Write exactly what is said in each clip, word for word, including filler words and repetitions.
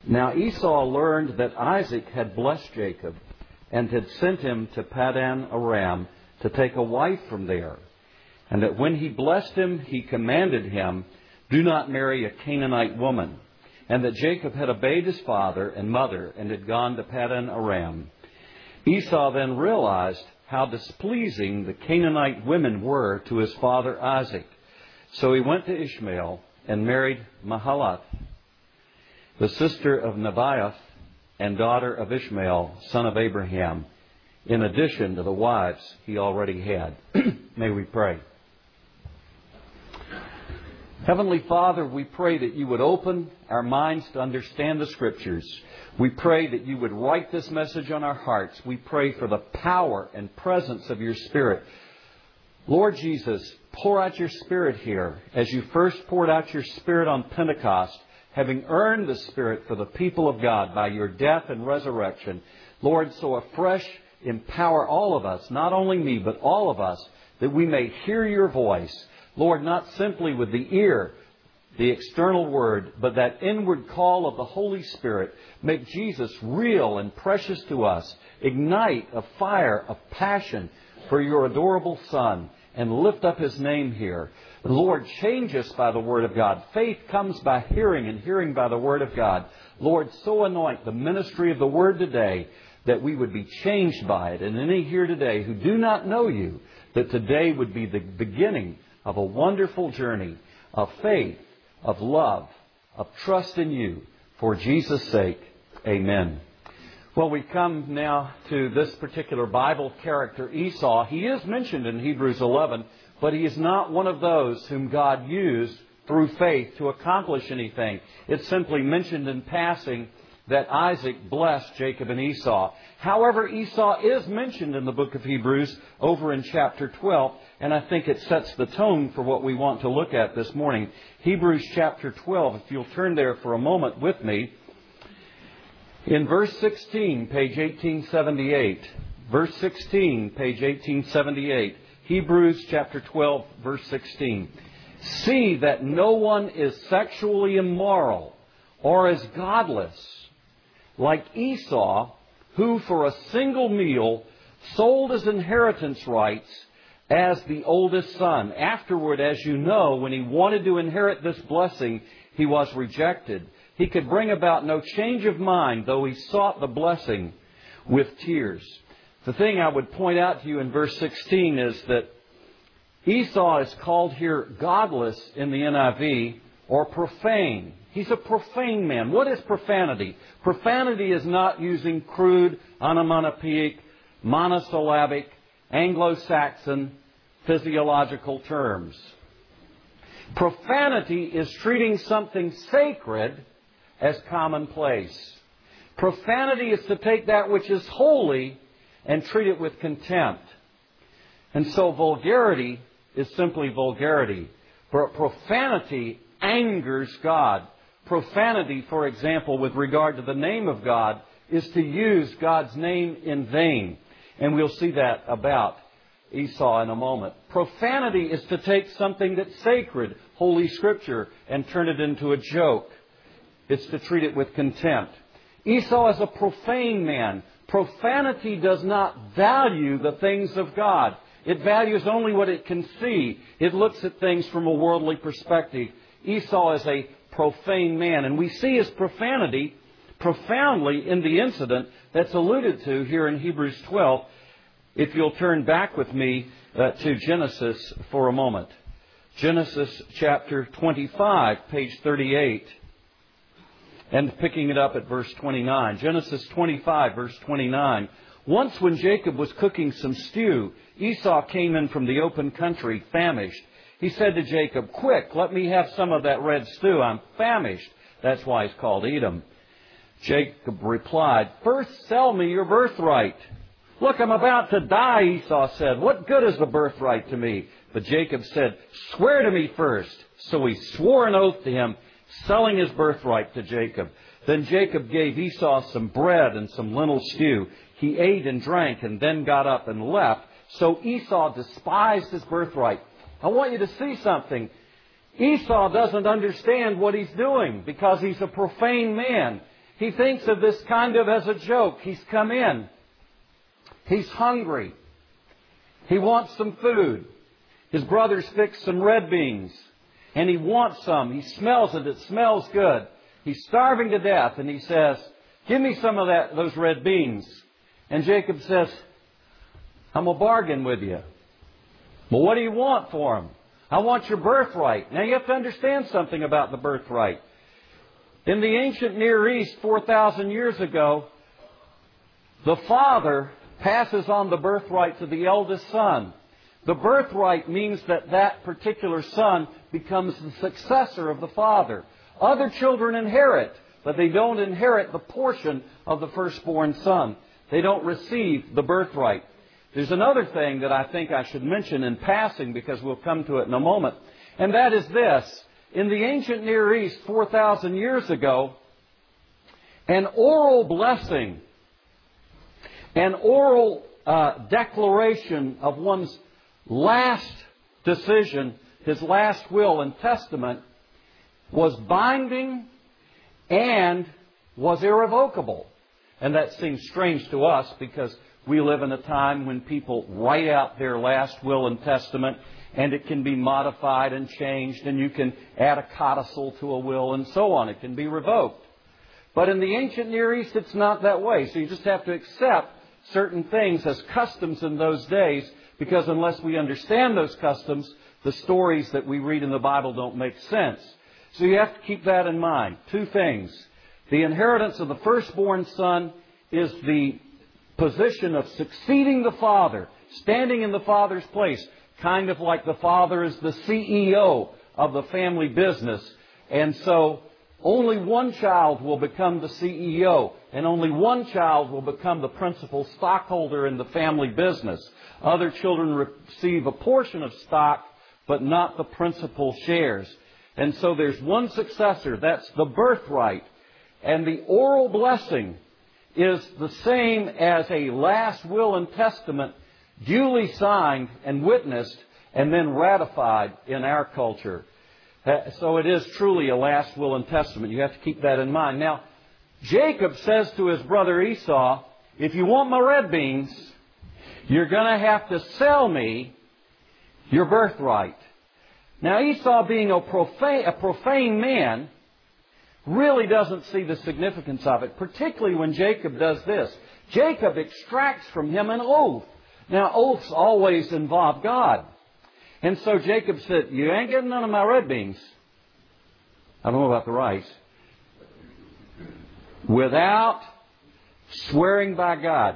Now Esau learned that Isaac had blessed Jacob and had sent him to Paddan Aram to take a wife from there. And that when he blessed him, he commanded him, "Do not marry a Canaanite woman." And that Jacob had obeyed his father and mother and had gone to Paddan Aram. Esau then realized how displeasing the Canaanite women were to his father Isaac. So he went to Ishmael and married Mahalath, the sister of Nebaioth and daughter of Ishmael, son of Abraham, in addition to the wives he already had. May we pray. Heavenly Father, we pray that you would open our minds to understand the Scriptures. We pray that you would write this message on our hearts. We pray for the power and presence of your Spirit. Lord Jesus, pour out your Spirit here as you first poured out your Spirit on Pentecost, having earned the Spirit for the people of God by your death and resurrection. Lord, so afresh empower all of us, not only me, but all of us, that we may hear your voice. Lord, not simply with the ear, the external word, but that inward call of the Holy Spirit. Make Jesus real and precious to us. Ignite a fire of passion for your adorable Son and lift up His name here. Lord, change us by the Word of God. Faith comes by hearing and hearing by the Word of God. Lord, so anoint the ministry of the Word today that we would be changed by it. And any here today who do not know you, that today would be the beginning of a wonderful journey of faith, of love, of trust in you. For Jesus' sake, amen. Well, we come now to this particular Bible character, Esau. He is mentioned in Hebrews eleven, but he is not one of those whom God used through faith to accomplish anything. It's simply mentioned in passing that Isaac blessed Jacob and Esau. However, Esau is mentioned in the book of Hebrews over in chapter twelve, and I think it sets the tone for what we want to look at this morning. Hebrews chapter twelve, if you'll turn there for a moment with me. In verse sixteen, page eighteen seventy-eight. Verse sixteen, page eighteen seventy-eight. Hebrews chapter twelve, verse sixteen. See that no one is sexually immoral or is godless, like Esau, who for a single meal sold his inheritance rights as the oldest son. Afterward, as you know, when he wanted to inherit this blessing, he was rejected. He could bring about no change of mind, though he sought the blessing with tears. The thing I would point out to you in verse sixteen is that Esau is called here godless in the N I V, or profane. He's a profane man. What is profanity? Profanity is not using crude, onomatopoeic, monosyllabic, Anglo-Saxon physiological terms. Profanity is treating something sacred as commonplace. Profanity is to take that which is holy and treat it with contempt. And so vulgarity is simply vulgarity. But profanity angers God. Profanity, for example, with regard to the name of God, is to use God's name in vain. And we'll see that about Esau in a moment. Profanity is to take something that's sacred, Holy Scripture, and turn it into a joke. It's to treat it with contempt. Esau is a profane man. Profanity does not value the things of God. It values only what it can see. It looks at things from a worldly perspective. Esau is a profane man. And we see his profanity profoundly in the incident that's alluded to here in Hebrews twelve. If you'll turn back with me uh, to Genesis for a moment. Genesis chapter twenty-five, page thirty-eight. And picking it up at verse twenty-nine. Genesis twenty-five, verse twenty-nine. Once when Jacob was cooking some stew, Esau came in from the open country, famished. He said to Jacob, "Quick, let me have some of that red stew. I'm famished." That's why he's called Edom. Jacob replied, "First sell me your birthright." "Look, I'm about to die," Esau said. "What good is the birthright to me?" But Jacob said, "Swear to me first." So he swore an oath to him, selling his birthright to Jacob. Then Jacob gave Esau some bread and some lentil stew. He ate and drank and then got up and left. So Esau despised his birthright. I want you to see something. Esau doesn't understand what he's doing because he's a profane man. He thinks of this kind of as a joke. He's come in. He's hungry. He wants some food. His brothers fixed some red beans, and he wants some. He smells it. It smells good. He's starving to death, and he says, "Give me some of that, those red beans." And Jacob says, "I'm going to bargain with you." "Well, what do you want for them?" "I want your birthright." Now, you have to understand something about the birthright. In the ancient Near East, four thousand years ago, the father passes on the birthright to the eldest son. The birthright means that that particular son becomes the successor of the father. Other children inherit, but they don't inherit the portion of the firstborn son. They don't receive the birthright. There's another thing that I think I should mention in passing, because we'll come to it in a moment, and that is this. In the ancient Near East, four thousand years ago, an oral blessing, an oral uh, declaration of one's last decision, his last will and testament, was binding and was irrevocable. And that seems strange to us because we live in a time when people write out their last will and testament, and it can be modified and changed, and you can add a codicil to a will and so on. It can be revoked. But in the ancient Near East, it's not that way. So you just have to accept certain things as customs in those days, because unless we understand those customs, the stories that we read in the Bible don't make sense. So you have to keep that in mind. Two things. The inheritance of the firstborn son is the position of succeeding the father, standing in the father's place, kind of like the father is the C E O of the family business. And so only one child will become the C E O, and only one child will become the principal stockholder in the family business. Other children receive a portion of stock, but not the principal shares. And so there's one successor. That's the birthright. And the oral blessing is the same as a last will and testament, duly signed and witnessed and then ratified in our culture. So it is truly a last will and testament. You have to keep that in mind. Now, Jacob says to his brother Esau, "If you want my red beans, you're going to have to sell me your birthright." Now, Esau, being a profane, a profane man, really doesn't see the significance of it, particularly when Jacob does this. Jacob extracts from him an oath. Now, oaths always involve God. And so Jacob said, "You ain't getting none of my red beans." I don't know about the rice. Without swearing by God.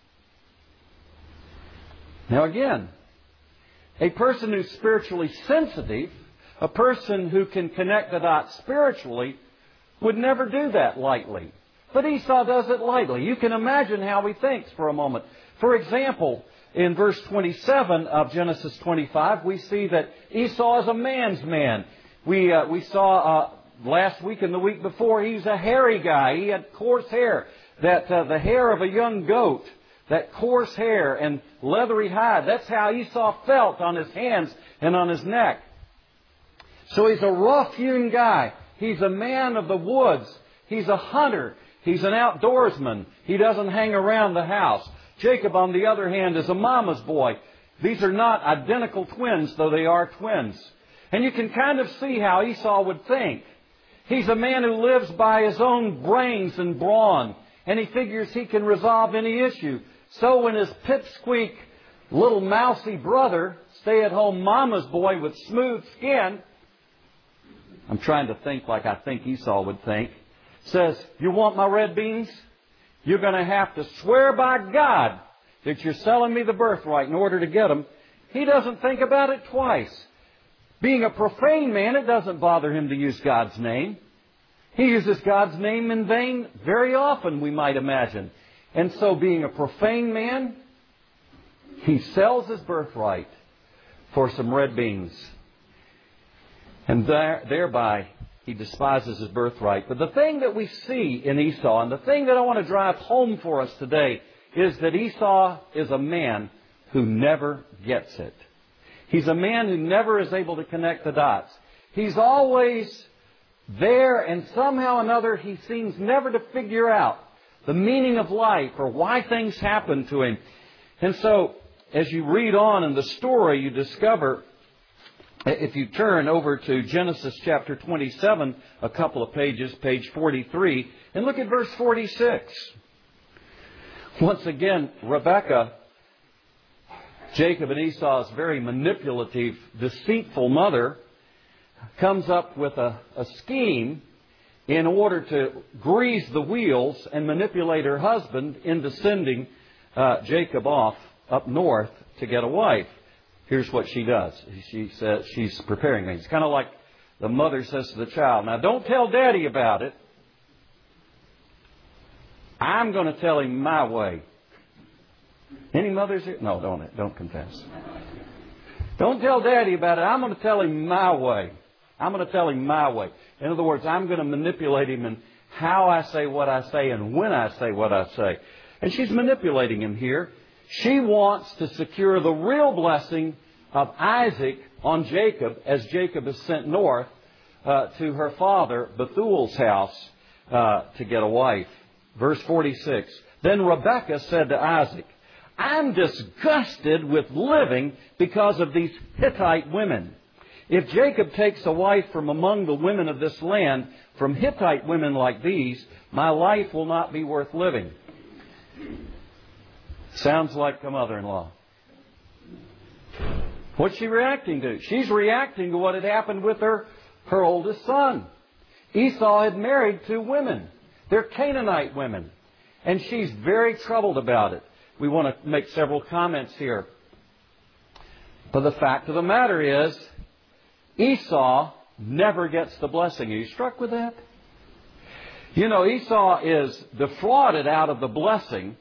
Now again, a person who's spiritually sensitive, a person who can connect the dots spiritually, would never do that lightly. But Esau does it lightly. You can imagine how he thinks for a moment. For example, in verse twenty-seven of Genesis twenty-five, we see that Esau is a man's man. We uh, we saw uh, last week and the week before, he's a hairy guy. He had coarse hair, that uh, the hair of a young goat, that coarse hair and leathery hide. That's how Esau felt on his hands and on his neck. So he's a rough-hewn guy. He's a man of the woods. He's a hunter. He's an outdoorsman. He doesn't hang around the house. Jacob, on the other hand, is a mama's boy. These are not identical twins, though they are twins. And you can kind of see how Esau would think. He's a man who lives by his own brains and brawn, and he figures he can resolve any issue. So when his pipsqueak little mousy brother, stay-at-home mama's boy with smooth skin, I'm trying to think like I think Esau would think, says, "You want my red beans? You're going to have to swear by God that you're selling me the birthright in order to get them." He doesn't think about it twice. Being a profane man, it doesn't bother him to use God's name. He uses God's name in vain very often, we might imagine. And so being a profane man, he sells his birthright for some red beans. And there, thereby, he despises his birthright. But the thing that we see in Esau, and the thing that I want to drive home for us today, is that Esau is a man who never gets it. He's a man who never is able to connect the dots. He's always there, and somehow or another he seems never to figure out the meaning of life or why things happen to him. And so, as you read on in the story, you discover, if you turn over to Genesis chapter twenty-seven, a couple of pages, page forty-three, and look at verse forty-six. Once again, Rebekah, Jacob and Esau's very manipulative, deceitful mother, comes up with a, a scheme in order to grease the wheels and manipulate her husband into sending uh, Jacob off up north to get a wife. Here's what she does. She says she's preparing things. It's kind of like the mother says to the child, now don't tell Daddy about it. I'm going to tell him my way. Any mothers here? No, don't don't confess. Don't tell Daddy about it. I'm going to tell him my way. I'm going to tell him my way. In other words, I'm going to manipulate him in how I say what I say and when I say what I say. And she's manipulating him here. She wants to secure the real blessing of Isaac on Jacob as Jacob is sent north uh, to her father Bethuel's house uh, to get a wife. Verse forty-six. Then Rebekah said to Isaac, I'm disgusted with living because of these Hittite women. If Jacob takes a wife from among the women of this land, from Hittite women like these, my life will not be worth living. Sounds like a mother-in-law. What's she reacting to? She's reacting to what had happened with her, her oldest son. Esau had married two women. They're Canaanite women. And she's very troubled about it. We want to make several comments here. But the fact of the matter is, Esau never gets the blessing. Are you struck with that? You know, Esau is defrauded out of the blessing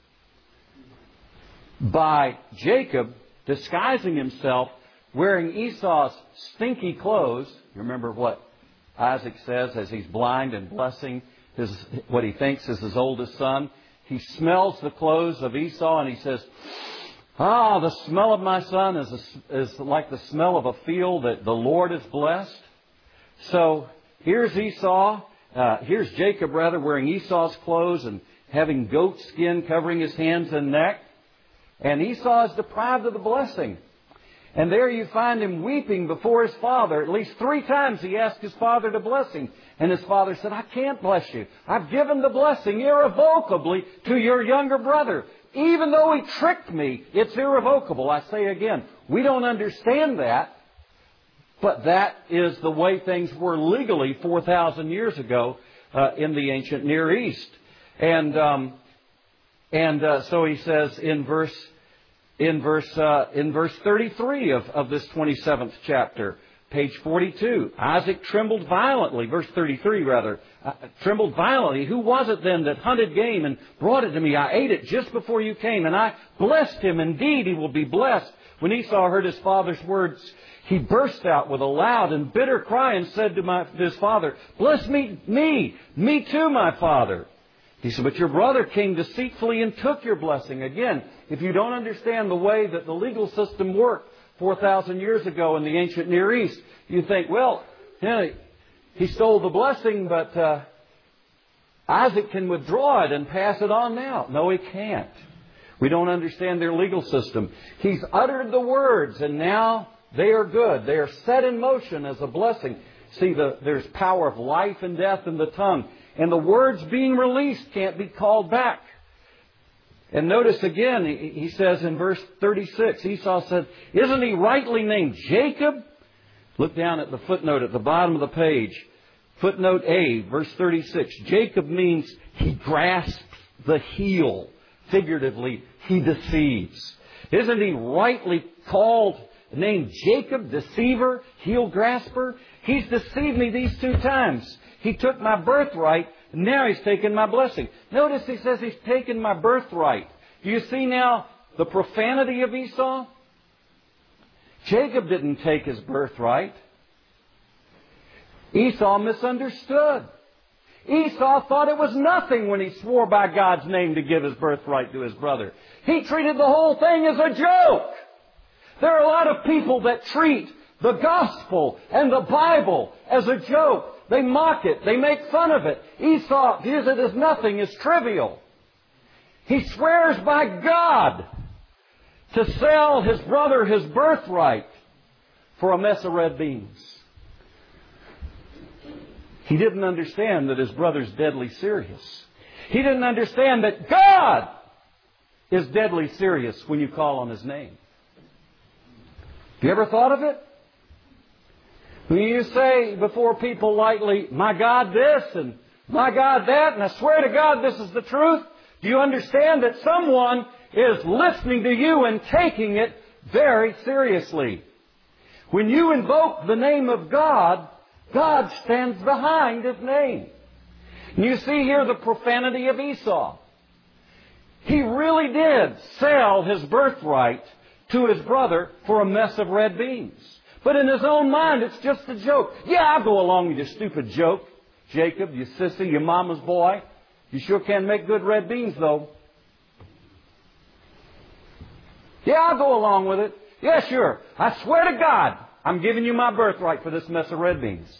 by Jacob disguising himself, wearing Esau's stinky clothes. You remember what Isaac says as he's blind and blessing his, what he thinks is his oldest son. He smells the clothes of Esau and he says, ah, the smell of my son is, a, is like the smell of a field that the Lord has blessed. So here's Esau, uh, here's Jacob rather, wearing Esau's clothes and having goat skin covering his hands and neck. And Esau is deprived of the blessing. And there you find him weeping before his father. At least three times he asked his father to bless him. And his father said, I can't bless you. I've given the blessing irrevocably to your younger brother. Even though he tricked me, it's irrevocable. I say again, we don't understand that. But that is the way things were legally four thousand years ago uh, in the ancient Near East. And um, and uh, so he says in verse in verse uh, in verse thirty-three of, of this twenty-seventh chapter, page forty-two, Isaac trembled violently. Verse thirty-three, rather, uh, trembled violently. Who was it then that hunted game and brought it to me? I ate it just before you came, and I blessed him. Indeed, he will be blessed. When Esau heard his father's words, he burst out with a loud and bitter cry and said to, my, to his father, bless me, me, me too, my father. He said, but your brother came deceitfully and took your blessing. Again, if you don't understand the way that the legal system worked four thousand years ago in the ancient Near East, you think, well, you know, he stole the blessing, but uh, Isaac can withdraw it and pass it on now. No, he can't. We don't understand their legal system. He's uttered the words, and now they are good. They are set in motion as a blessing. See, the, there's power of life and death in the tongue. And the words being released can't be called back. And notice again, he says in verse thirty-six, Esau said, isn't he rightly named Jacob? Look down at the footnote at the bottom of the page. Footnote A, verse thirty-six. Jacob means he grasps the heel. Figuratively, he deceives. Isn't he rightly called, named Jacob, deceiver, heel grasper? He's deceived me these two times. He took my birthright, and now he's taken my blessing. Notice he says he's taken my birthright. Do you see now the profanity of Esau? Jacob didn't take his birthright. Esau misunderstood. Esau thought it was nothing when he swore by God's name to give his birthright to his brother. He treated the whole thing as a joke. There are a lot of people that treat the gospel and the Bible as a joke. They mock it. They make fun of it. Esau views it as nothing, as trivial. He swears by God to sell his brother his birthright for a mess of red beans. He didn't understand that his brother's deadly serious. He didn't understand that God is deadly serious when you call on His name. Have you ever thought of it? When you say before people lightly, my God this and my God that, and I swear to God this is the truth, do you understand that someone is listening to you and taking it very seriously? When you invoke the name of God, God stands behind His name. And you see here the profanity of Esau. He really did sell his birthright to his brother for a mess of red beans. But in his own mind, it's just a joke. Yeah, I'll go along with your stupid joke, Jacob, you sissy, your mama's boy. You sure can make good red beans, though. Yeah, I'll go along with it. Yeah, sure. I swear to God, I'm giving you my birthright for this mess of red beans.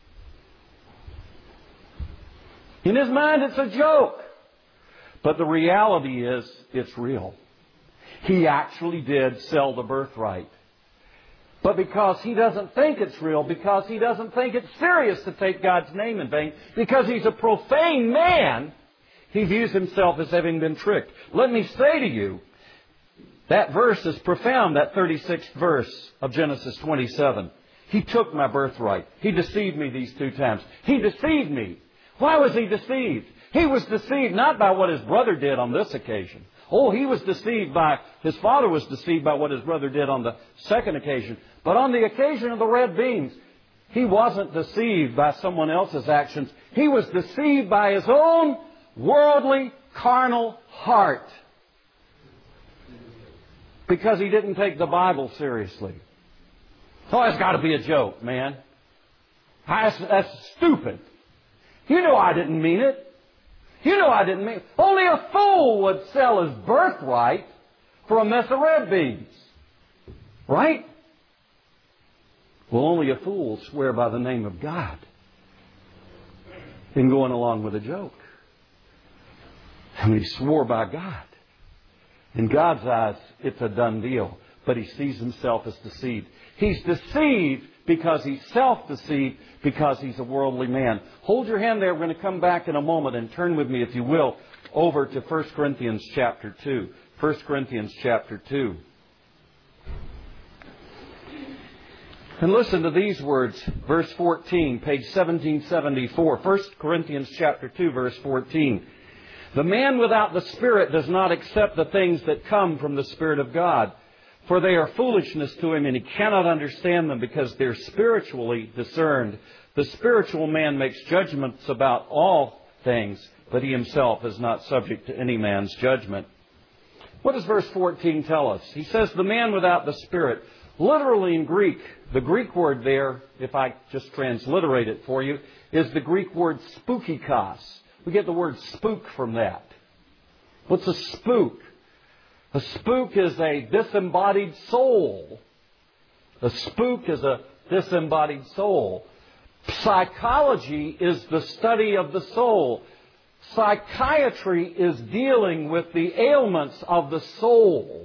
In his mind, it's a joke. But the reality is, it's real. He actually did sell the birthright. But because he doesn't think it's real, because he doesn't think it's serious to take God's name in vain, because he's a profane man, he views himself as having been tricked. Let me say to you, that verse is profound, that thirty-sixth verse of Genesis twenty-seven. He took my birthright. He deceived me these two times. He deceived me. Why was he deceived? He was deceived not by what his brother did on this occasion. Oh, he was deceived by, his father was deceived by what his brother did on the second occasion. But on the occasion of the red beans, he wasn't deceived by someone else's actions. He was deceived by his own worldly, carnal heart. Because he didn't take the Bible seriously. Oh, it's got to be a joke, man. That's, that's stupid. You know I didn't mean it. You know I didn't mean it. Only a fool would sell his birthright for a mess of red beans. Right? Well, only a fool will swear by the name of God in going along with a joke. And he swore by God. In God's eyes, it's a done deal. But he sees himself as deceived. He's deceived because he's self-deceived, because he's a worldly man. Hold your hand there. We're going to come back in a moment and turn with me, if you will, over to First Corinthians chapter two. First Corinthians chapter two. And listen to these words, verse fourteen, page seventeen seventy-four. First Corinthians chapter two, verse fourteen. The man without the Spirit does not accept the things that come from the Spirit of God, for they are foolishness to him, and he cannot understand them because they're spiritually discerned. The spiritual man makes judgments about all things, but he himself is not subject to any man's judgment. What does verse fourteen tell us? He says, the man without the Spirit. Literally in Greek, the Greek word there, if I just transliterate it for you, is the Greek word spoukikos. We get the word spook from that. What's a spook? A spook is a disembodied soul. A spook is a disembodied soul. Psychology is the study of the soul. Psychiatry is dealing with the ailments of the soul.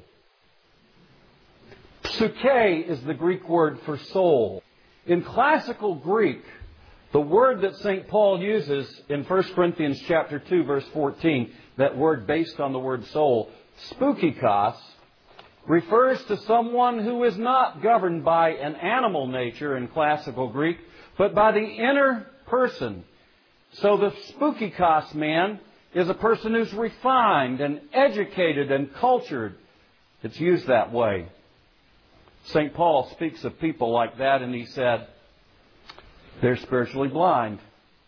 Psyche is the Greek word for soul. In classical Greek, the word that Saint Paul uses in First Corinthians chapter two, verse fourteen, that word based on the word soul, spoukikos, refers to someone who is not governed by an animal nature in classical Greek, but by the inner person. So the spoukikos man is a person who's refined and educated and cultured. It's used that way. Saint Paul speaks of people like that, and he said, they're spiritually blind.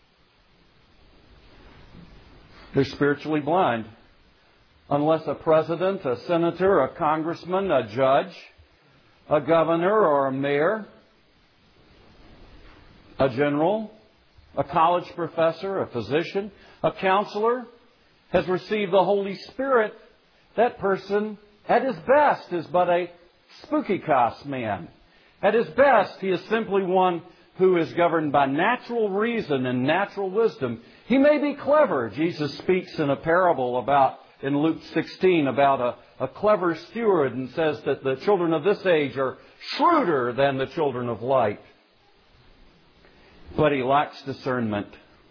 They're spiritually blind. Unless a president, a senator, a congressman, a judge, a governor or a mayor, a general, a college professor, a physician, a counselor has received the Holy Spirit, that person at his best is but a spoukikos man. At his best, he is simply one who is governed by natural reason and natural wisdom. He may be clever. Jesus speaks in a parable about, in Luke sixteen, about a, a clever steward, and says that the children of this age are shrewder than the children of light. But he lacks discernment.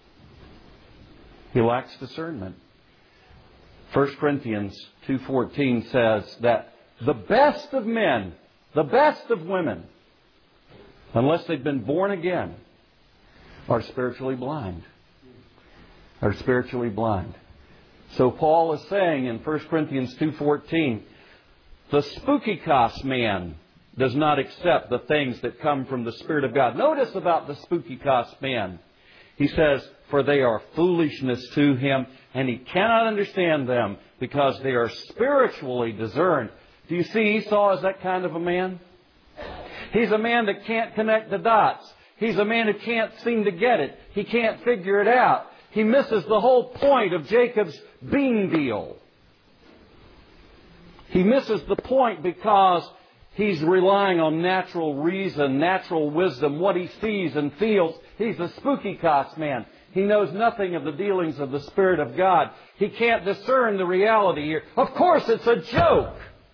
He lacks discernment. First Corinthians two fourteen says that the best of men, the best of women, unless they've been born again, are spiritually blind. Are spiritually blind. So Paul is saying in First Corinthians two fourteen, the spooky-cos man does not accept the things that come from the Spirit of God. Notice about the spooky-cos man. He says, for they are foolishness to him, and he cannot understand them because they are spiritually discerned. Do you see Esau as that kind of a man? He's a man that can't connect the dots. He's a man who can't seem to get it. He can't figure it out. He misses the whole point of Jacob's bean deal. He misses the point because he's relying on natural reason, natural wisdom, what he sees and feels. He's a spooky-cos man. He knows nothing of the dealings of the Spirit of God. He can't discern the reality here. Of course, it's a joke.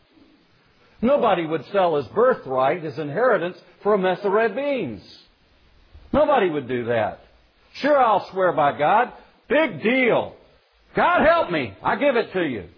Nobody would sell his birthright, his inheritance, for a mess of red beans. Nobody would do that. Sure, I'll swear by God. Big deal. God help me. I give it to you.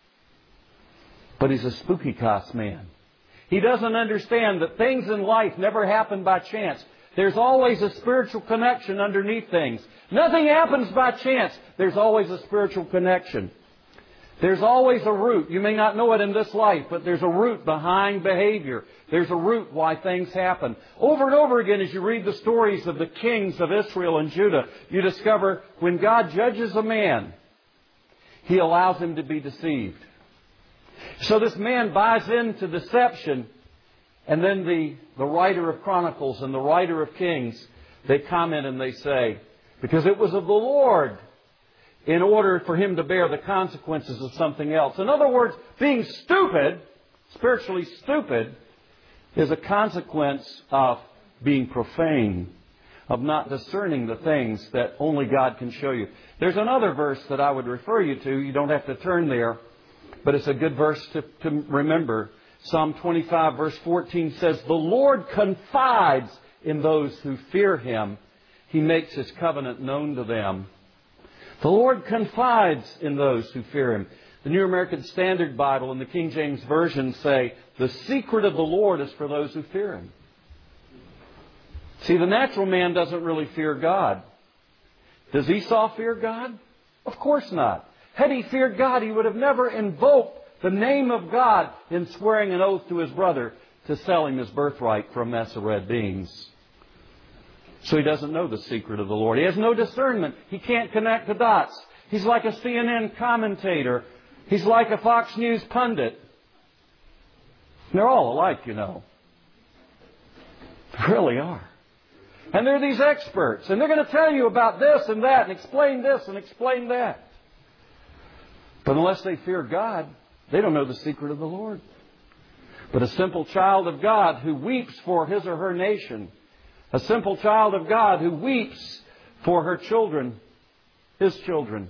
But he's a spooky-cos man. He doesn't understand that things in life never happen by chance. There's always a spiritual connection underneath things. Nothing happens by chance. There's always a spiritual connection. There's always a root. You may not know it in this life, but there's a root behind behavior. There's a root why things happen. Over and over again, as you read the stories of the kings of Israel and Judah, you discover when God judges a man, He allows him to be deceived. So this man buys into deception, and then the, the writer of Chronicles and the writer of Kings, they comment and they say, because it was of the Lord, in order for him to bear the consequences of something else. In other words, being stupid, spiritually stupid, is a consequence of being profane, of not discerning the things that only God can show you. There's another verse that I would refer you to. You don't have to turn there, but it's a good verse to, to remember. Psalm twenty-five verse fourteen says, the Lord confides in those who fear Him. He makes His covenant known to them. The Lord confides in those who fear Him. The New American Standard Bible and the King James Version say, the secret of the Lord is for those who fear Him. See, the natural man doesn't really fear God. Does Esau fear God? Of course not. Had he feared God, he would have never invoked the name of God in swearing an oath to his brother to sell him his birthright for a mess of red beans. So he doesn't know the secret of the Lord. He has no discernment. He can't connect the dots. He's like a C N N commentator. He's like a Fox News pundit. They're all alike, you know. They really are. And they're these experts. And they're going to tell you about this and that and explain this and explain that. But unless they fear God, they don't know the secret of the Lord. But a simple child of God who weeps for his or her nation, a simple child of God who weeps for her children, his children,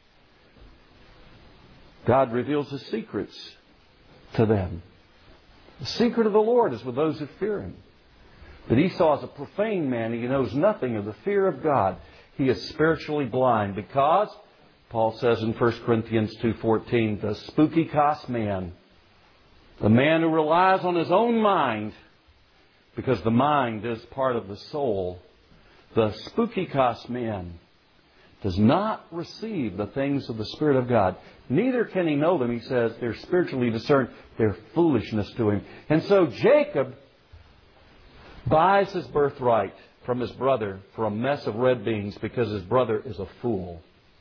God reveals His secrets to them. The secret of the Lord is with those who fear Him. But Esau is a profane man. He knows nothing of the fear of God. He is spiritually blind because, Paul says in First Corinthians two fourteen, the spooky-cos man, the man who relies on his own mind, because the mind is part of the soul, the spooky-cos man does not receive the things of the Spirit of God. Neither can he know them. He says they're spiritually discerned. They're foolishness to him. And so Jacob buys his birthright from his brother for a mess of red beans because his brother is a fool.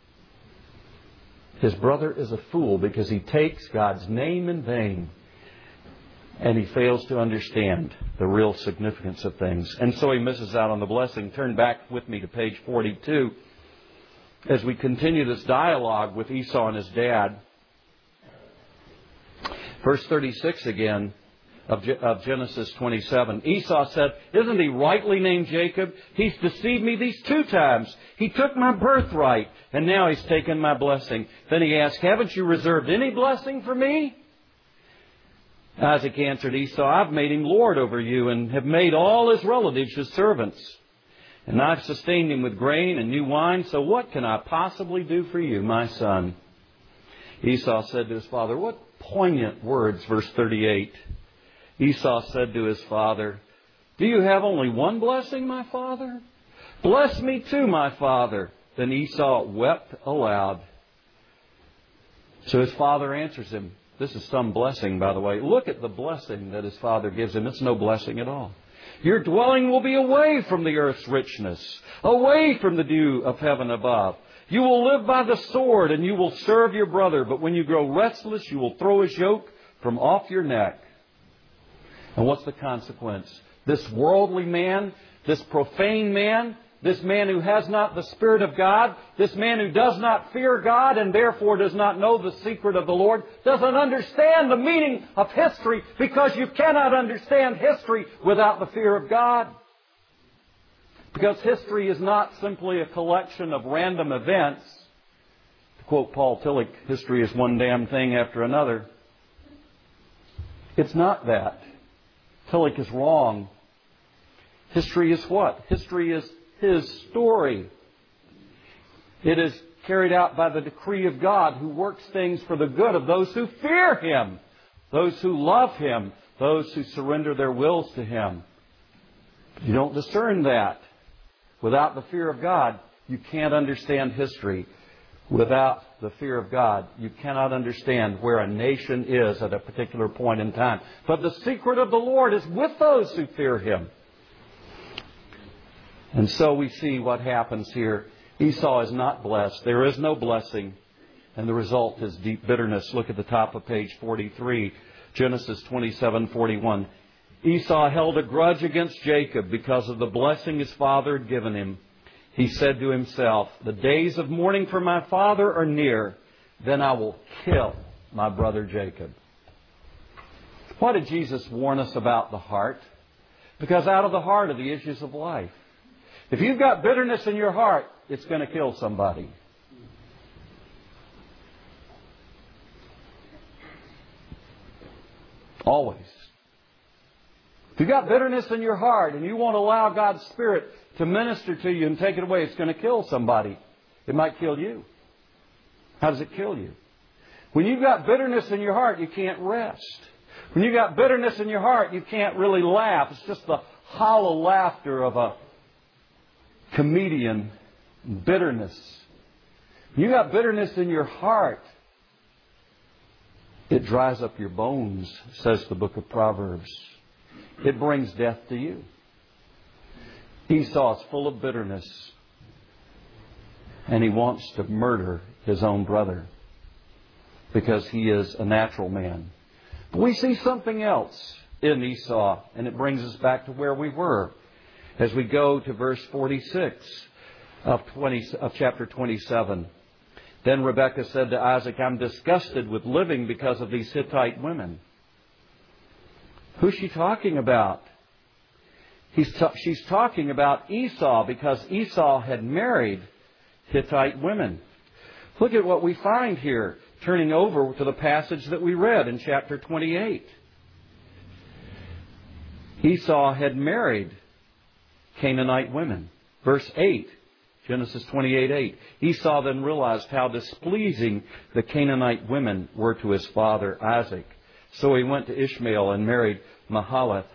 His brother is a fool because he takes God's name in vain and he fails to understand the real significance of things. And so he misses out on the blessing. Turn back with me to page forty-two as we continue this dialogue with Esau and his dad. Verse thirty-six again. of, of Genesis twenty-seven. Esau said, "Isn't he rightly named Jacob? He's deceived me these two times. He took my birthright, and now he's taken my blessing." Then he asked, "Haven't you reserved any blessing for me?" Isaac answered Esau, "I've made him lord over you and have made all his relatives his servants. And I've sustained him with grain and new wine, so what can I possibly do for you, my son?" Esau said to his father, what poignant words, verse thirty-eight. Esau said to his father, "Do you have only one blessing, my father? Bless me too, my father." Then Esau wept aloud. So his father answers him. This is some blessing, by the way. Look at the blessing that his father gives him. It's no blessing at all. "Your dwelling will be away from the earth's richness, away from the dew of heaven above. You will live by the sword, and you will serve your brother. But when you grow restless, you will throw his yoke from off your neck." And what's the consequence? This worldly man, this profane man, this man who has not the Spirit of God, this man who does not fear God and therefore does not know the secret of the Lord, doesn't understand the meaning of history, because you cannot understand history without the fear of God. Because history is not simply a collection of random events. To quote Paul Tillich, history is one damn thing after another. It's not that. Tillich is wrong. History is what? History is His story. It is carried out by the decree of God, who works things for the good of those who fear Him, those who love Him, those who surrender their wills to Him. You don't discern that. Without the fear of God, you can't understand history. Without the fear of God, you cannot understand where a nation is at a particular point in time. But the secret of the Lord is with those who fear Him. And so we see what happens here. Esau is not blessed. There is no blessing. And the result is deep bitterness. Look at the top of page forty-three, Genesis twenty-seven forty-one. Esau held a grudge against Jacob because of the blessing his father had given him. He said to himself, "The days of mourning for my father are near. Then I will kill my brother Jacob." Why did Jesus warn us about the heart? Because out of the heart are the issues of life. If you've got bitterness in your heart, it's going to kill somebody. Always. If you've got bitterness in your heart and you won't allow God's Spirit to minister to you and take it away, it's going to kill somebody. It might kill you. How does it kill you? When you've got bitterness in your heart, you can't rest. When you've got bitterness in your heart, you can't really laugh. It's just the hollow laughter of a comedian. Bitterness. When you've got bitterness in your heart, it dries up your bones, says the book of Proverbs. It brings death to you. Esau is full of bitterness, and he wants to murder his own brother because he is a natural man. But we see something else in Esau, and it brings us back to where we were as we go to verse forty-six of, twenty, of chapter twenty-seven. Then Rebekah said to Isaac, "I'm disgusted with living because of these Hittite women." Who's she talking about? He's ta- she's talking about Esau, because Esau had married Hittite women. Look at what we find here, turning over to the passage that we read in chapter twenty-eight. Esau had married Canaanite women. Verse eight, Genesis twenty-eight eight. Esau then realized how displeasing the Canaanite women were to his father Isaac. So he went to Ishmael and married Mahalath.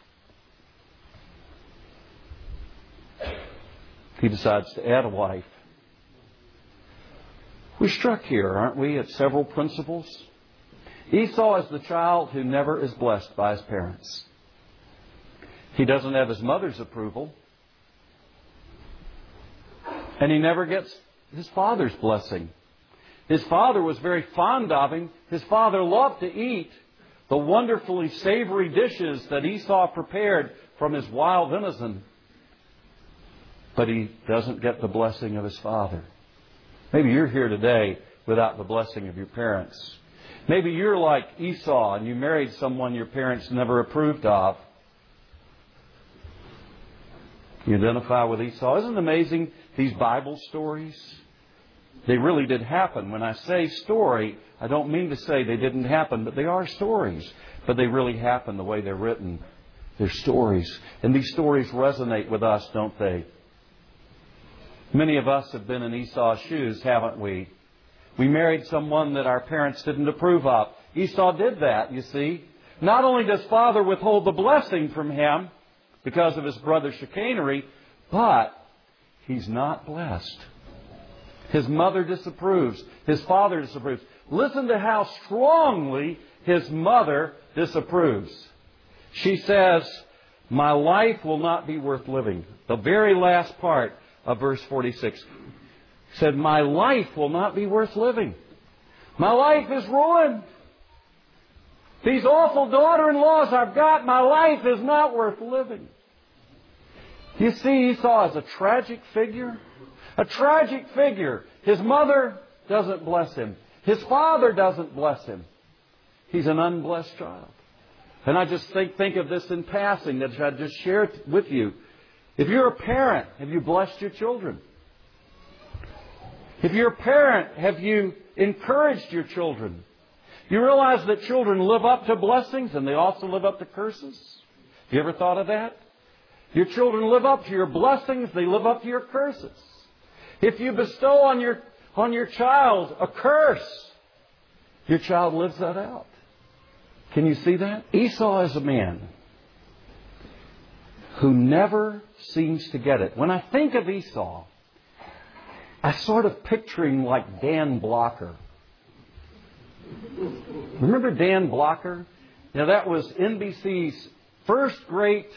He decides to add a wife. We're struck here, aren't we, at several principles? Esau is the child who never is blessed by his parents. He doesn't have his mother's approval. And he never gets his father's blessing. His father was very fond of him. His father loved to eat the wonderfully savory dishes that Esau prepared from his wild venison. But he doesn't get the blessing of his father. Maybe you're here today without the blessing of your parents. Maybe you're like Esau and you married someone your parents never approved of. You identify with Esau. Isn't it amazing, these Bible stories? They really did happen. When I say story, I don't mean to say they didn't happen, but they are stories. But they really happen the way they're written. They're stories. And these stories resonate with us, don't they? Many of us have been in Esau's shoes, haven't we? We married someone that our parents didn't approve of. Esau did that, you see. Not only does Father withhold the blessing from him because of his brother's chicanery, but he's not blessed. His mother disapproves. His father disapproves. Listen to how strongly his mother disapproves. She says, my life will not be worth living. The very last part of verse forty-six said, my life will not be worth living. My life is ruined. These awful daughter-in-laws I've got, my life is not worth living. You see Esau as a tragic figure. A tragic figure. His mother doesn't bless him. His father doesn't bless him. He's an unblessed child. And I just think, think of this in passing that I just shared with you. If you're a parent, have you blessed your children? If you're a parent, have you encouraged your children? You realize that children live up to blessings and they also live up to curses? Have you ever thought of that? Your children live up to your blessings, they live up to your curses. If you bestow on your, on your child a curse, your child lives that out. Can you see that? Esau is a man who never seems to get it. When I think of Esau, I sort of picture him like Dan Blocker. Remember Dan Blocker? Now that was N B C's first great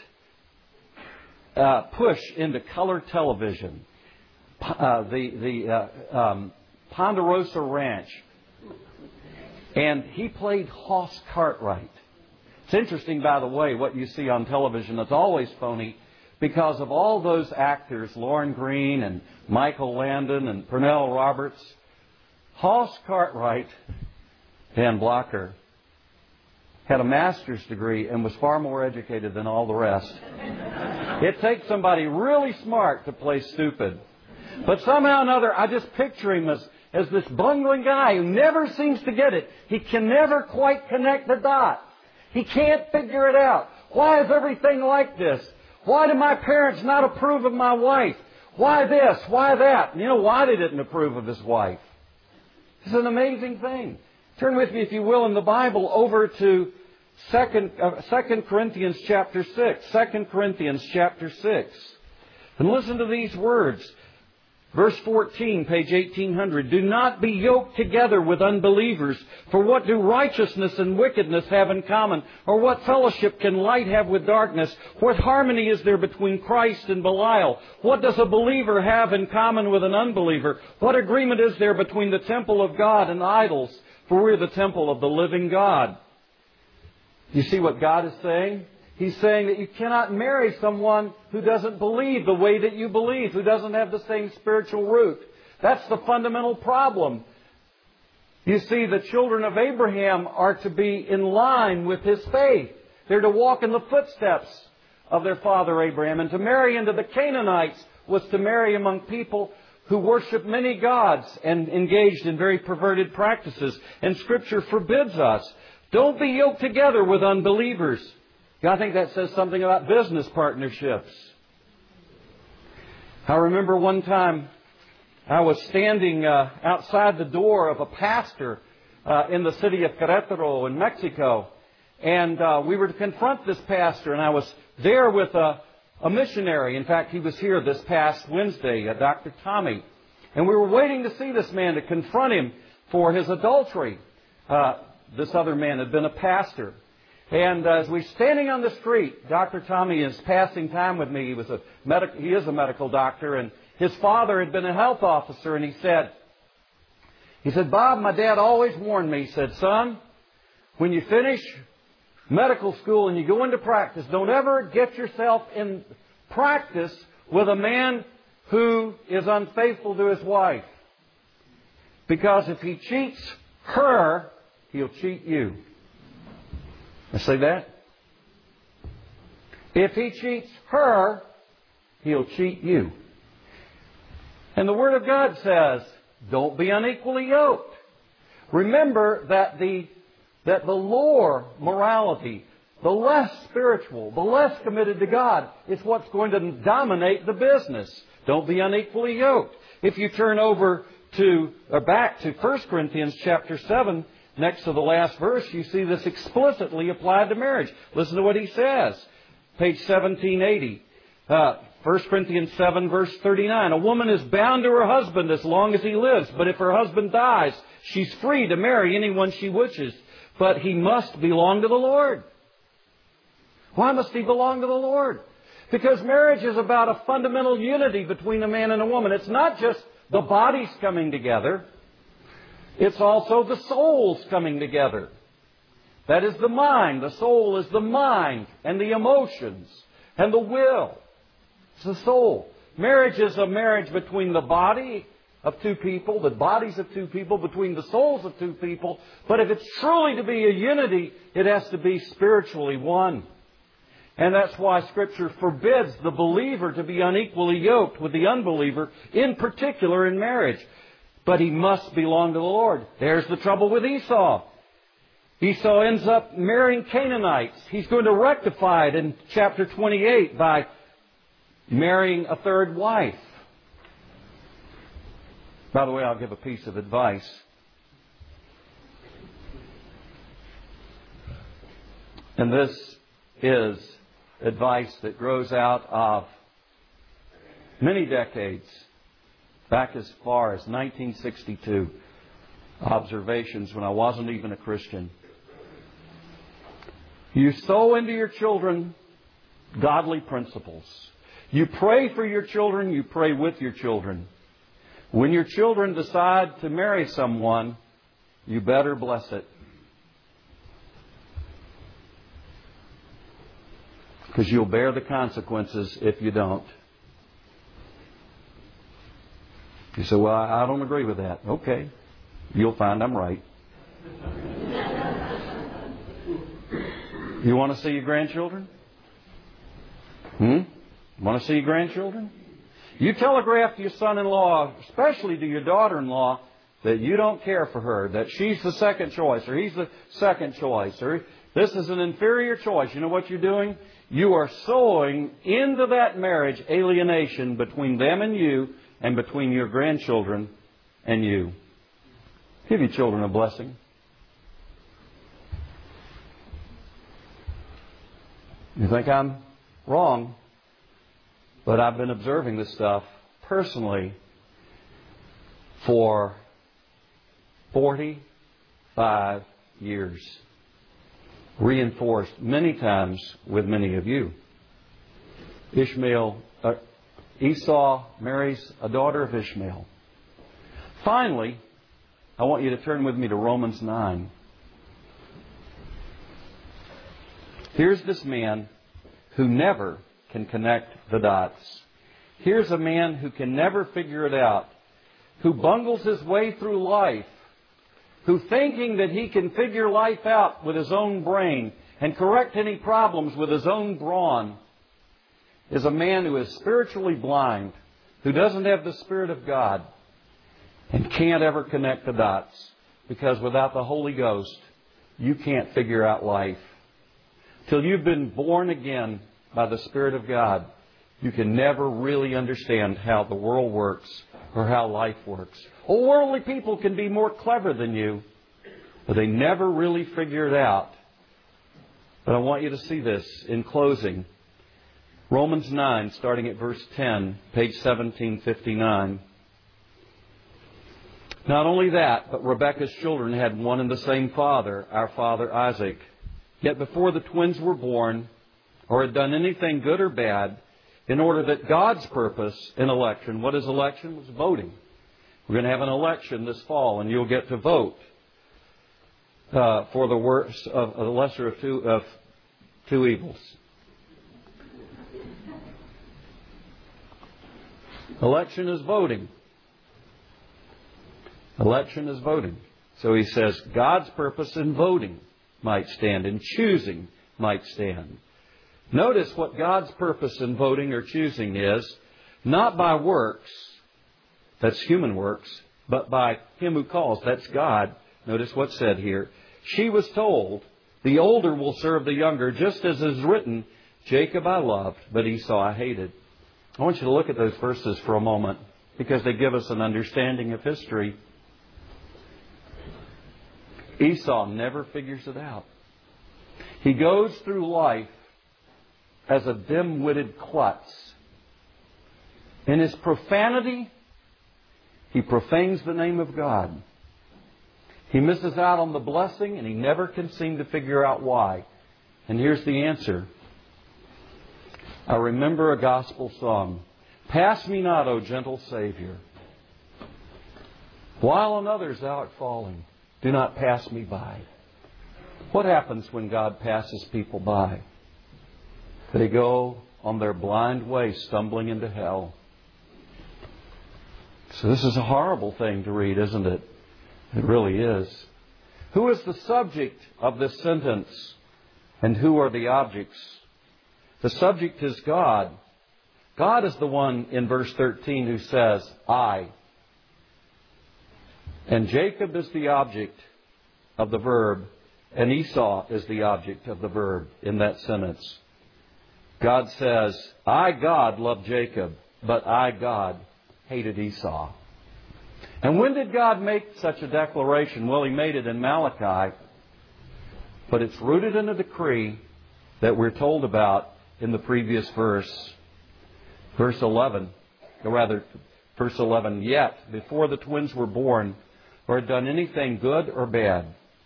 uh, push into color television. Uh, the the uh, um, Ponderosa Ranch. And he played Hoss Cartwright. It's interesting, by the way, what you see on television. It's always phony because of all those actors, Lauren Green and Michael Landon and Pernell Roberts. Hoss Cartwright, Dan Blocker, had a master's degree and was far more educated than all the rest. It takes somebody really smart to play stupid. But somehow or another, I just picture him as, as this bungling guy who never seems to get it. He can never quite connect the dots. He can't figure it out. Why is everything like this? Why do my parents not approve of my wife? Why this? Why that? And you know why they didn't approve of his wife? It's an amazing thing. Turn with me, if you will, in the Bible over to Second uh, Second Corinthians chapter six. Second Corinthians chapter six. And listen to these words. Verse fourteen, page eighteen hundred. Do not be yoked together with unbelievers. For what do righteousness and wickedness have in common? Or what fellowship can light have with darkness? What harmony is there between Christ and Belial? What does a believer have in common with an unbeliever? What agreement is there between the temple of God and idols? For we are the temple of the living God. You see what God is saying? He's saying that you cannot marry someone who doesn't believe the way that you believe, who doesn't have the same spiritual root. That's the fundamental problem. You see, the children of Abraham are to be in line with his faith. They're to walk in the footsteps of their father Abraham. And to marry into the Canaanites was to marry among people who worship many gods and engaged in very perverted practices. And Scripture forbids us. Don't be yoked together with unbelievers. I think that says something about business partnerships. I remember one time I was standing uh, outside the door of a pastor uh, in the city of Querétaro in Mexico. And uh, we were to confront this pastor, and I was there with a, a missionary. In fact, he was here this past Wednesday, uh, Doctor Tommy. And we were waiting to see this man, to confront him for his adultery. Uh, this other man had been a pastor. And uh, as we're standing on the street, Doctor Tommy is passing time with me. He was a medic- he is a medical doctor, and his father had been a health officer. And he said, he said, Bob, my dad always warned me. He said, son, when you finish medical school and you go into practice, don't ever get yourself in practice with a man who is unfaithful to his wife. Because if he cheats her, he'll cheat you. I say that? If he cheats her, he'll cheat you. And the Word of God says, don't be unequally yoked. Remember that the, that the lower morality, the less spiritual, the less committed to God, is what's going to dominate the business. Don't be unequally yoked. If you turn over to, or back to First Corinthians chapter seven, next to the last verse, you see this explicitly applied to marriage. Listen to what he says. Page seventeen eighty. Uh, First Corinthians seven, verse thirty-nine. A woman is bound to her husband as long as he lives. But if her husband dies, she's free to marry anyone she wishes. But he must belong to the Lord. Why must he belong to the Lord? Because marriage is about a fundamental unity between a man and a woman. It's not just the bodies coming together. It's also the souls coming together. That is the mind. The soul is the mind and the emotions and the will. It's the soul. Marriage is a marriage between the body of two people, the bodies of two people, between the souls of two people. But if it's truly to be a unity, it has to be spiritually one. And that's why Scripture forbids the believer to be unequally yoked with the unbeliever, in particular in marriage. But he must belong to the Lord. There's the trouble with Esau. Esau ends up marrying Canaanites. He's going to rectify it in chapter twenty-eight by marrying a third wife. By the way, I'll give a piece of advice. And this is advice that grows out of many decades, back as far as nineteen sixty-two, observations when I wasn't even a Christian. You sow into your children godly principles. You pray for your children, you pray with your children. When your children decide to marry someone, you better bless it. Because you'll bear the consequences if you don't. You say, well, I don't agree with that. Okay. You'll find I'm right. You want to see your grandchildren? Hmm? Want to see your grandchildren? You telegraph to your son-in-law, especially to your daughter-in-law, that you don't care for her, that she's the second choice, or he's the second choice, or this is an inferior choice. You know what you're doing? You are sowing into that marriage alienation between them and you, and between your grandchildren and you. Give your children a blessing. You think I'm wrong, but I've been observing this stuff personally for forty-five years. Reinforced many times with many of you. Ishmael, uh, Esau marries a daughter of Ishmael. Finally, I want you to turn with me to Romans nine. Here's this man who never can connect the dots. Here's a man who can never figure it out, who bungles his way through life, who, thinking that he can figure life out with his own brain and correct any problems with his own brawn, is a man who is spiritually blind, who doesn't have the Spirit of God, and can't ever connect the dots. Because without the Holy Ghost, you can't figure out life. Till you've been born again by the Spirit of God, you can never really understand how the world works or how life works. Oh, worldly people can be more clever than you, but they never really figure it out. But I want you to see this in closing. Romans nine, starting at verse ten, page seventeen fifty-nine. Not only that, but Rebekah's children had one and the same father, our father Isaac. Yet before the twins were born, or had done anything good or bad, in order that God's purpose in election, what is election? It's voting. We're going to have an election this fall, and you'll get to vote uh, for the worst of the lesser of two of two evils. Election is voting. Election is voting. So he says God's purpose in voting might stand, in choosing might stand. Notice what God's purpose in voting or choosing is, not by works, that's human works, but by Him who calls, that's God. Notice what's said here. She was told, the older will serve the younger, just as is written, Jacob I loved, but Esau I hated. I want you to look at those verses for a moment, because they give us an understanding of history. Esau never figures it out. He goes through life as a dim-witted klutz. In his profanity, he profanes the name of God. He misses out on the blessing, and he never can seem to figure out why. And here's the answer. I remember a gospel song. Pass me not, O gentle Savior. While on others thou art falling, do not pass me by. What happens when God passes people by? They go on their blind way, stumbling into hell. So this is a horrible thing to read, isn't it? It really is. Who is the subject of this sentence? And who are the objects? The subject is God. God is the one in verse thirteen who says, I. And Jacob is the object of the verb, and Esau is the object of the verb in that sentence. God says, I, God, loved Jacob, but I, God, hated Esau. And when did God make such a declaration? Well, He made it in Malachi, but it's rooted in a decree that we're told about in the previous verse. Verse eleven, or rather, verse eleven, yet, before the twins were born, or had done anything good or bad.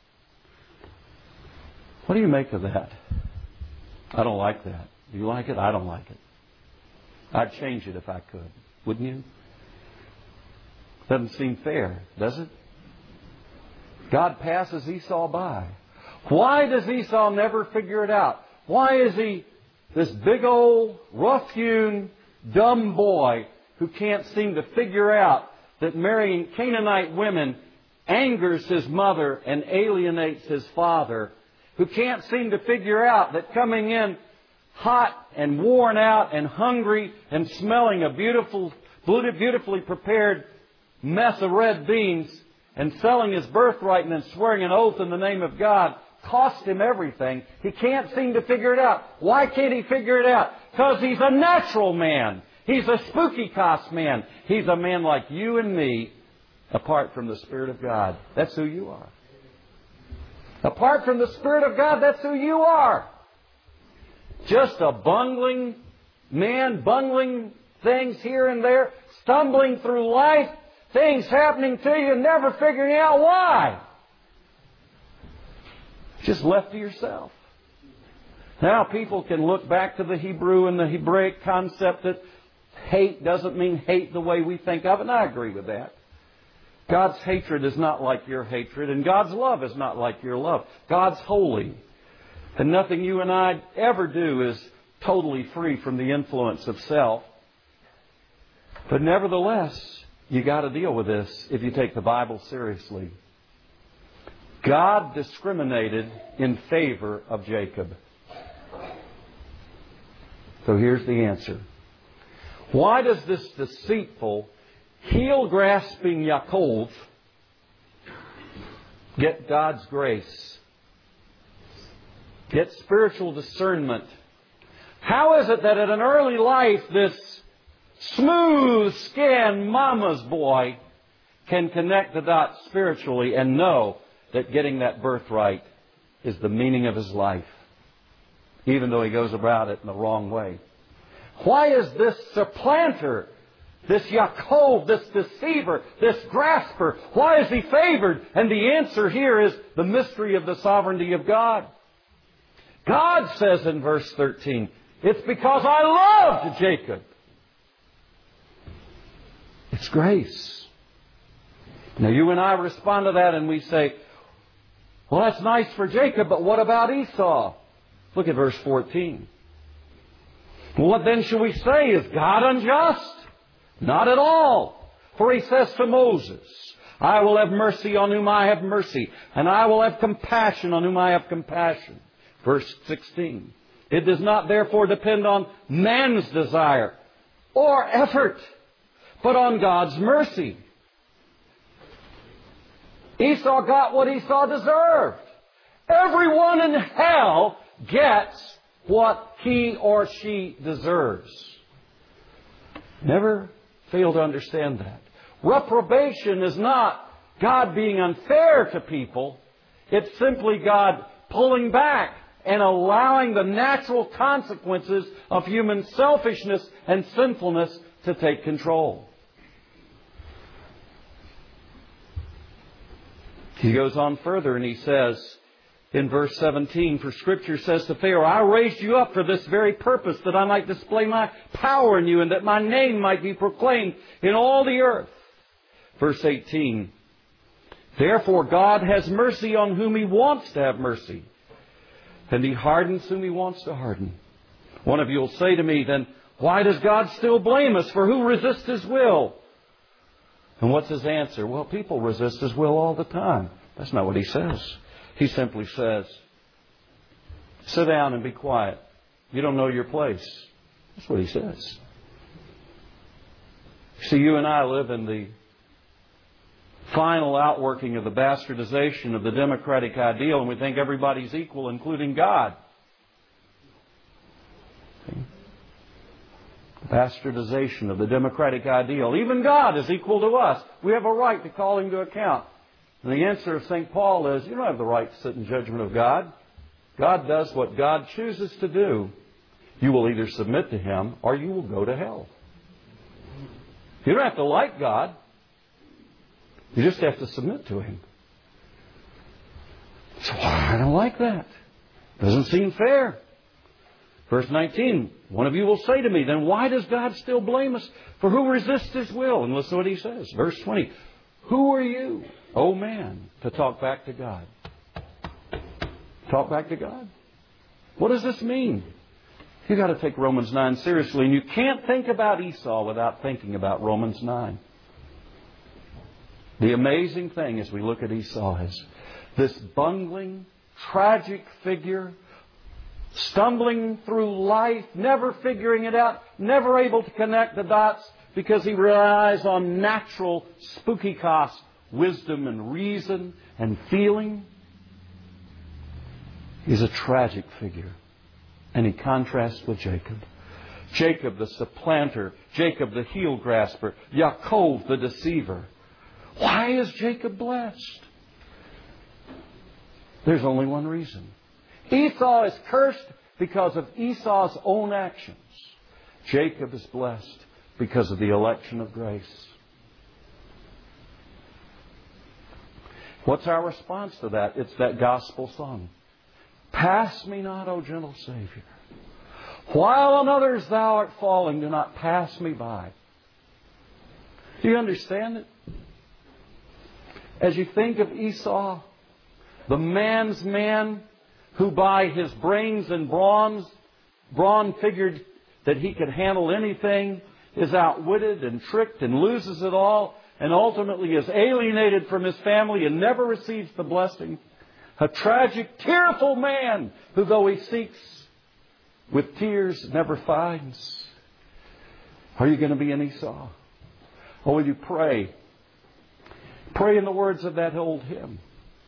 What do you make of that? I don't like that. Do you like it? I don't like it. I'd change it if I could. Wouldn't you? Doesn't seem fair, does it? God passes Esau by. Why does Esau never figure it out? Why is he this big old, rough-hewn, dumb boy who can't seem to figure out that marrying Canaanite women angers his mother and alienates his father? Who can't seem to figure out that coming in hot and worn out and hungry and smelling a beautiful, beautifully prepared mess of red beans and selling his birthright and then swearing an oath in the name of God cost him everything. He can't seem to figure it out. Why can't he figure it out? Because he's a natural man. He's a spooky cost man. He's a man like you and me, apart from the Spirit of God. That's who you are. Apart from the Spirit of God, that's who you are. Just a bungling man, bungling things here and there, stumbling through life, things happening to you, never figuring out why. Just left to yourself. Now people can look back to the Hebrew and the Hebraic concept that hate doesn't mean hate the way we think of it, and I agree with that. God's hatred is not like your hatred, and God's love is not like your love. God's holy. And nothing you and I ever do is totally free from the influence of self. But nevertheless, you got to deal with this if you take the Bible seriously. God discriminated in favor of Jacob. So here's the answer. Why does this deceitful, heel-grasping Yaakov get God's grace? Get spiritual discernment. How is it that at an early life this smooth-skinned mama's boy can connect the dots spiritually and know that getting that birthright is the meaning of his life, even though he goes about it in the wrong way? Why is this supplanter, this Yaakov, this deceiver, this grasper, why is he favored? And the answer here is the mystery of the sovereignty of God. God says in verse thirteen, it's because I loved Jacob. It's grace. Now you and I respond to that and we say, well, that's nice for Jacob, but what about Esau? Look at verse fourteen. Well, what then shall we say? Is God unjust? Not at all. For He says to Moses, I will have mercy on whom I have mercy, and I will have compassion on whom I have compassion. Verse sixteen. It does not therefore depend on man's desire or effort, but on God's mercy. Esau got what Esau deserved. Everyone in hell gets what he or she deserves. Never fail to understand that. Reprobation is not God being unfair to people. It's simply God pulling back and allowing the natural consequences of human selfishness and sinfulness to take control. He goes on further and he says in verse seventeen, for Scripture says to Pharaoh, I raised you up for this very purpose, that I might display my power in you and that my name might be proclaimed in all the earth. Verse eighteen, therefore God has mercy on whom He wants to have mercy, and He hardens whom He wants to harden. One of you will say to me, then why does God still blame us? For who resists His will? And what's His answer? Well, people resist His will all the time. That's not what He says. He simply says, sit down and be quiet. You don't know your place. That's what He says. See, you and I live in the final outworking of the bastardization of the democratic ideal, and we think everybody's equal, including God. See? Bastardization of the democratic ideal. Even God is equal to us. We have a right to call Him to account. And the answer of Saint Paul is, you don't have the right to sit in judgment of God. God does what God chooses to do. You will either submit to Him or you will go to hell. You don't have to like God. You just have to submit to Him. So I don't like that. Doesn't seem fair. Verse nineteen, one of you will say to me, then why does God still blame us? For who resists His will? And listen to what He says. Verse twenty, who are you, O man, to talk back to God? Talk back to God? What does this mean? You've got to take Romans nine seriously. And you can't think about Esau without thinking about Romans nine. The amazing thing as we look at Esau is this bungling, tragic figure, stumbling through life, never figuring it out, never able to connect the dots because he relies on natural, spooky cost, wisdom and reason and feeling. He's a tragic figure. And he contrasts with Jacob. Jacob the supplanter, Jacob the heel grasper, Yaakov the deceiver. Why is Jacob blessed? There's only one reason. Esau is cursed because of Esau's own actions. Jacob is blessed because of the election of grace. What's our response to that? It's that gospel song. Pass me not, O gentle Savior. While on others thou art falling, do not pass me by. Do you understand it? As you think of Esau, the man's man who by his brains and bronze, brawn figured that he could handle anything, is outwitted and tricked and loses it all, and ultimately is alienated from his family and never receives the blessing. A tragic, tearful man who, though he seeks with tears, never finds. Are you going to be an Esau? Or will you pray? Pray in the words of that old hymn.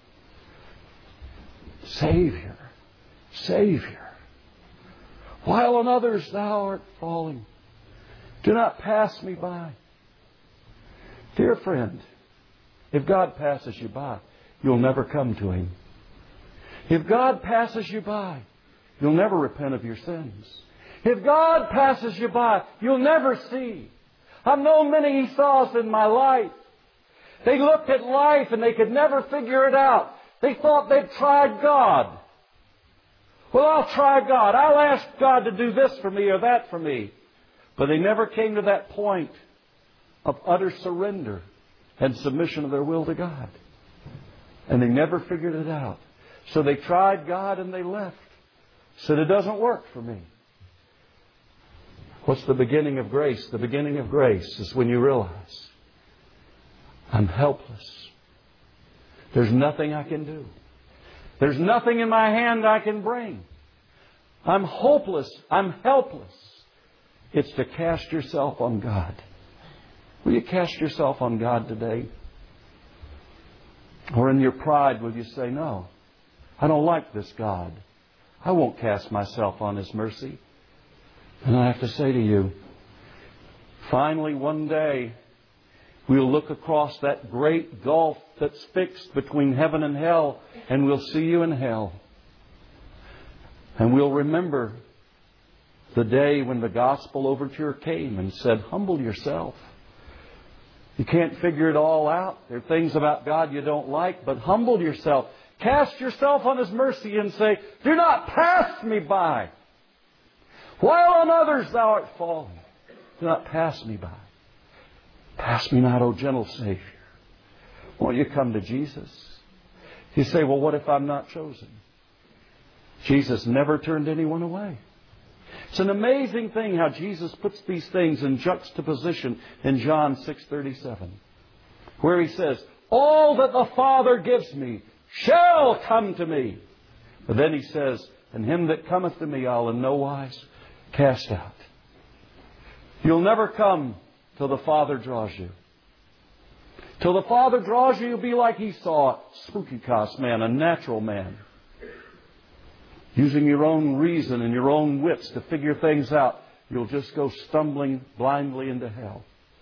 Savior, Savior, while on others thou art falling, do not pass me by. Dear friend, if God passes you by, you'll never come to Him. If God passes you by, you'll never repent of your sins. If God passes you by, you'll never see. I've known many Esau's in my life. They looked at life and they could never figure it out. They thought they'd tried God. Well, I'll try God. I'll ask God to do this for me or that for me. But they never came to that point of utter surrender and submission of their will to God. And they never figured it out. So they tried God and they left. Said, it doesn't work for me. What's the beginning of grace? The beginning of grace is when you realize I'm helpless. There's nothing I can do. There's nothing in my hand I can bring. I'm hopeless. I'm helpless. It's to cast yourself on God. Will you cast yourself on God today? Or in your pride, will you say, no, I don't like this God. I won't cast myself on His mercy. And I have to say to you, finally one day, we'll look across that great gulf that's fixed between heaven and hell, and we'll see you in hell. And we'll remember the day when the gospel overture came and said, humble yourself. You can't figure it all out. There are things about God you don't like, but humble yourself. Cast yourself on His mercy and say, do not pass me by. While on others thou art falling, do not pass me by. Pass me not, O gentle Savior. Won't you come to Jesus? You say, well, what if I'm not chosen? Jesus never turned anyone away. It's an amazing thing how Jesus puts these things in juxtaposition in John six thirty-seven, where He says, all that the Father gives me shall come to me. But then He says, and him that cometh to me I'll in no wise cast out. You'll never come till the Father draws you. Till the Father draws you, you'll be like Esau, spooky cost man, a natural man. Using your own reason and your own wits to figure things out, you'll just go stumbling blindly into hell.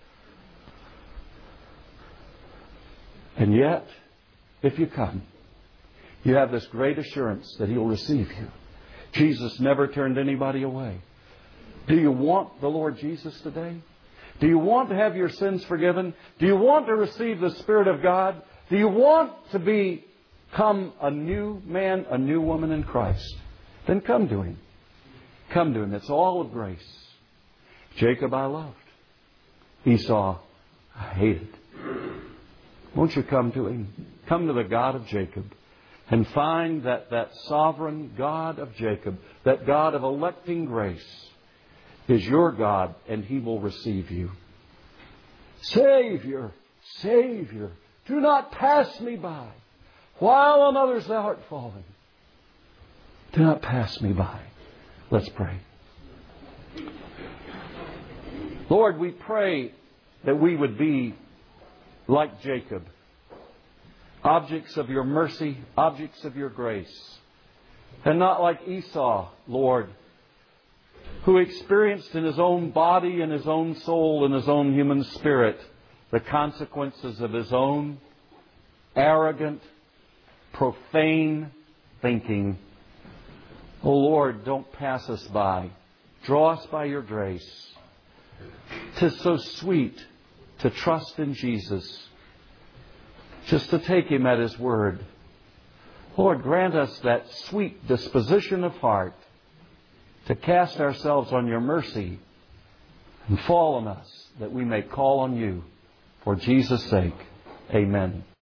And yet, if you come, you have this great assurance that He'll receive you. Jesus never turned anybody away. Do you want the Lord Jesus today? Do you want to have your sins forgiven? Do you want to receive the Spirit of God? Do you want to become a new man, a new woman in Christ? Then come to Him. Come to Him. It's all of grace. Jacob I loved. Esau I hated. Won't you come to Him? Come to the God of Jacob and find that that sovereign God of Jacob, that God of electing grace, is your God, and He will receive you. Savior, Savior, do not pass me by. While on others thou art falling, do not pass me by. Let's pray. Lord, we pray that we would be like Jacob, objects of your mercy, objects of your grace, and not like Esau, Lord, who experienced in his own body and his own soul and his own human spirit the consequences of his own arrogant, profane thinking. Oh Lord, don't pass us by. Draw us by your grace. 'Tis so sweet to trust in Jesus, just to take Him at His word. Lord, grant us that sweet disposition of heart to cast ourselves on your mercy and fall on us, that we may call on you. For Jesus' sake, amen.